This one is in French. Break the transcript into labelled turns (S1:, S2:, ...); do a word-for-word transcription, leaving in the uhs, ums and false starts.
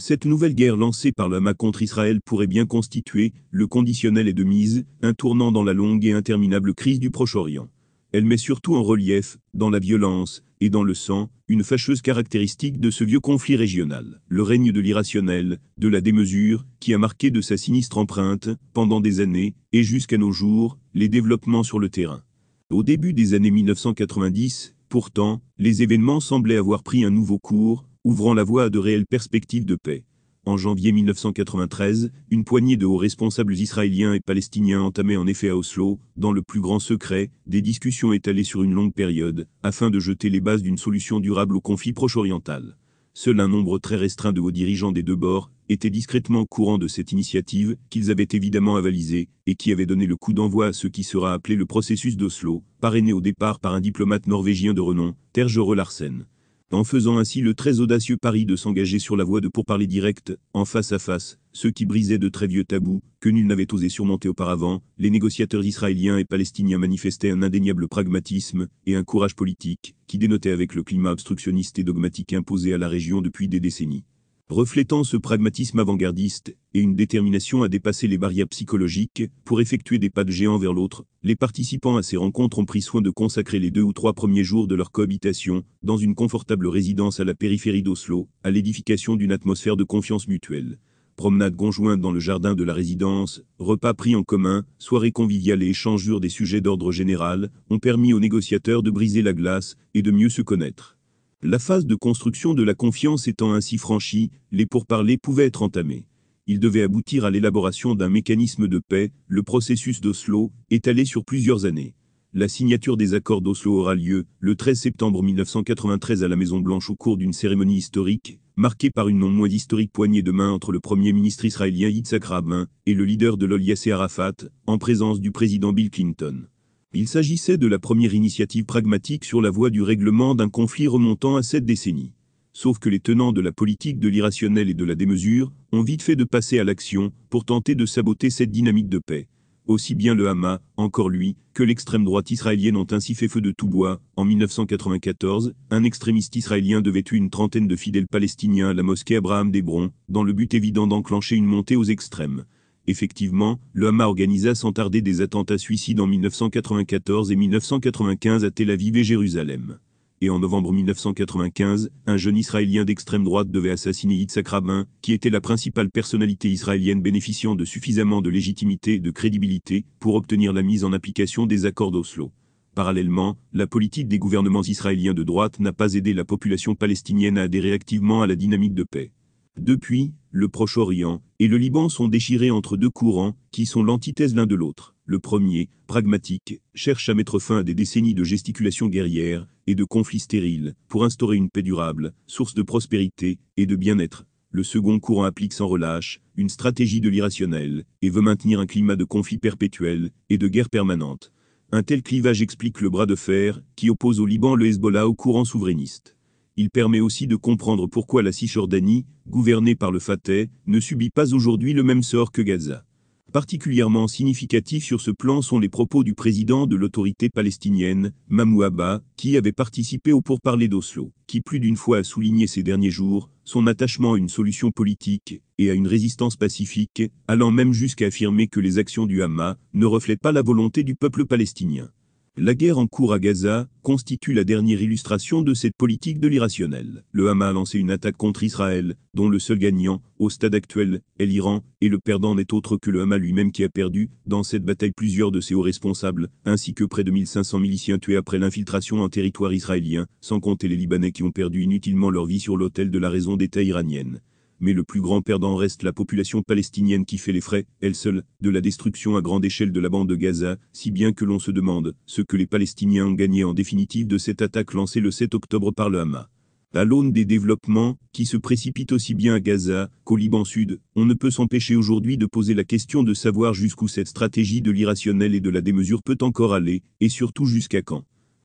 S1: Cette nouvelle guerre lancée par le Hamas contre Israël pourrait bien constituer, le conditionnel est de mise, un tournant dans la longue et interminable crise du Proche-Orient. Elle met surtout en relief, dans la violence et dans le sang, une fâcheuse caractéristique de ce vieux conflit régional, le règne de l'irrationnel, de la démesure, qui a marqué de sa sinistre empreinte, pendant des années, et jusqu'à nos jours, les développements sur le terrain. Au début des années mille neuf cent quatre-vingt-dix, pourtant, les événements semblaient avoir pris un nouveau cours, ouvrant la voie à de réelles perspectives de paix. En janvier mille neuf cent quatre-vingt-treize, une poignée de hauts responsables israéliens et palestiniens entamaient en effet à Oslo, dans le plus grand secret, des discussions étalées sur une longue période, afin de jeter les bases d'une solution durable au conflit proche-oriental. Seul un nombre très restreint de hauts dirigeants des deux bords étaient discrètement au courant de cette initiative, qu'ils avaient évidemment avalisée, et qui avait donné le coup d'envoi à ce qui sera appelé le processus d'Oslo, parrainé au départ par un diplomate norvégien de renom, Terje Larsen. En faisant ainsi le très audacieux pari de s'engager sur la voie de pourparlers directs, en face à face, ce qui brisait de très vieux tabous, que nul n'avait osé surmonter auparavant, les négociateurs israéliens et palestiniens manifestaient un indéniable pragmatisme et un courage politique, qui dénotaient avec le climat obstructionniste et dogmatique imposé à la région depuis des décennies. Reflétant ce pragmatisme avant-gardiste et une détermination à dépasser les barrières psychologiques pour effectuer des pas de géant vers l'autre, les participants à ces rencontres ont pris soin de consacrer les deux ou trois premiers jours de leur cohabitation, dans une confortable résidence à la périphérie d'Oslo, à l'édification d'une atmosphère de confiance mutuelle. Promenades conjointes dans le jardin de la résidence, repas pris en commun, soirées conviviales et échanges sur des sujets d'ordre général, ont permis aux négociateurs de briser la glace et de mieux se connaître. La phase de construction de la confiance étant ainsi franchie, les pourparlers pouvaient être entamés. Ils devaient aboutir à l'élaboration d'un mécanisme de paix, le processus d'Oslo, étalé sur plusieurs années. La signature des accords d'Oslo aura lieu, le treize septembre mille neuf cent quatre-vingt-treize à la Maison-Blanche au cours d'une cérémonie historique, marquée par une non moins historique poignée de main entre le Premier ministre israélien Yitzhak Rabin et le leader de l'O L Yasser Arafat, en présence du président Bill Clinton. Il s'agissait de la première initiative pragmatique sur la voie du règlement d'un conflit remontant à cette décennie. Sauf que les tenants de la politique de l'irrationnel et de la démesure ont vite fait de passer à l'action pour tenter de saboter cette dynamique de paix. Aussi bien le Hamas, encore lui, que l'extrême droite israélienne ont ainsi fait feu de tout bois. En mille neuf cent quatre-vingt-quatorze, un extrémiste israélien devait tuer une trentaine de fidèles palestiniens à la mosquée Abraham d'Hébron, dans le but évident d'enclencher une montée aux extrêmes. Effectivement, le Hamas organisa sans tarder des attentats suicides en mille neuf cent quatre-vingt-quatorze et mille neuf cent quatre-vingt-quinze à Tel Aviv et Jérusalem. Et en novembre mille neuf cent quatre-vingt-quinze, un jeune Israélien d'extrême droite devait assassiner Yitzhak Rabin, qui était la principale personnalité israélienne bénéficiant de suffisamment de légitimité et de crédibilité pour obtenir la mise en application des accords d'Oslo. Parallèlement, la politique des gouvernements israéliens de droite n'a pas aidé la population palestinienne à adhérer activement à la dynamique de paix. Depuis, le Proche-Orient et le Liban sont déchirés entre deux courants qui sont l'antithèse l'un de l'autre. Le premier, pragmatique, cherche à mettre fin à des décennies de gesticulations guerrières et de conflits stériles pour instaurer une paix durable, source de prospérité et de bien-être. Le second courant applique sans relâche une stratégie de l'irrationnel et veut maintenir un climat de conflit perpétuel et de guerre permanente. Un tel clivage explique le bras de fer qui oppose au Liban le Hezbollah au courant souverainiste. Il permet aussi de comprendre pourquoi la Cisjordanie, gouvernée par le Fatah, ne subit pas aujourd'hui le même sort que Gaza. Particulièrement significatifs sur ce plan sont les propos du président de l'autorité palestinienne, Mahmoud Abbas, qui avait participé aux pourparlers d'Oslo, qui plus d'une fois a souligné ces derniers jours son attachement à une solution politique et à une résistance pacifique, allant même jusqu'à affirmer que les actions du Hamas ne reflètent pas la volonté du peuple palestinien. La guerre en cours à Gaza constitue la dernière illustration de cette politique de l'irrationnel. Le Hamas a lancé une attaque contre Israël, dont le seul gagnant, au stade actuel, est l'Iran, et le perdant n'est autre que le Hamas lui-même qui a perdu, dans cette bataille plusieurs de ses hauts responsables, ainsi que près de mille cinq cents miliciens tués après l'infiltration en territoire israélien, sans compter les Libanais qui ont perdu inutilement leur vie sur l'autel de la raison d'État iranienne. Mais le plus grand perdant reste la population palestinienne qui fait les frais, elle seule, de la destruction à grande échelle de la bande de Gaza, si bien que l'on se demande ce que les Palestiniens ont gagné en définitive de cette attaque lancée le sept octobre par le Hamas. À l'aune des développements, qui se précipitent aussi bien à Gaza qu'au Liban Sud, on ne peut s'empêcher aujourd'hui de poser la question de savoir jusqu'où cette stratégie de l'irrationnel et de la démesure peut encore aller, et surtout jusqu'à quand.